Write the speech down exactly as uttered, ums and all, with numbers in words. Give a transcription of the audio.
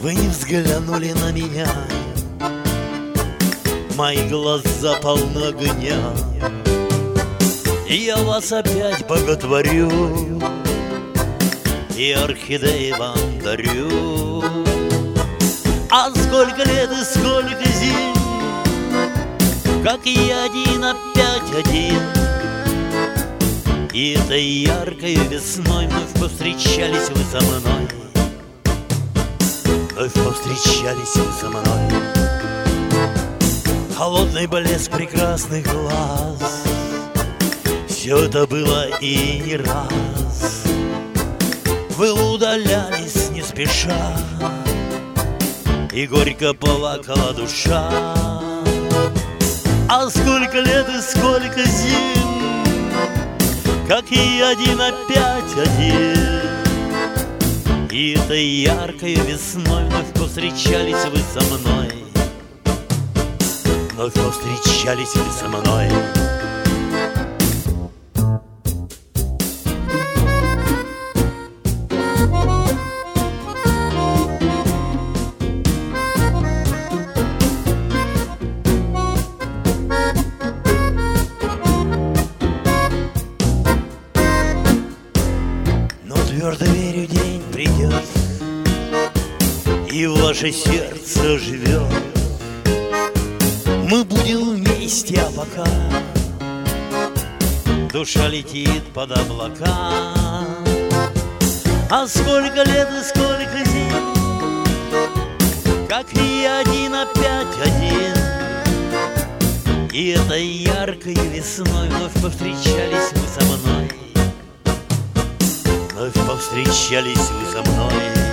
Вы не взглянули на меня, мои глаза полны огня. Я вас опять боготворю и орхидеи вам дарю. А сколько лет и сколько зим, как я один, опять один. И этой яркой весной вновь повстречались вы со мной. Вновь повстречались вы со мной. Холодный блеск прекрасных глаз, все это было и не раз. Вы удалялись не спеша, и горько плакала душа. А сколько лет и сколько зим, как и один, опять один. И этой яркой весной вновь повстречались вы со мной. Вновь повстречались вы со мной. Твердо верю, день придет, и ваше сердце живет. Мы будем вместе, а пока душа летит под облака. А сколько лет и сколько зим, как и один, опять один. И этой яркой весной вновь повстречались вы со мной. Вновь повстречались вы со мной.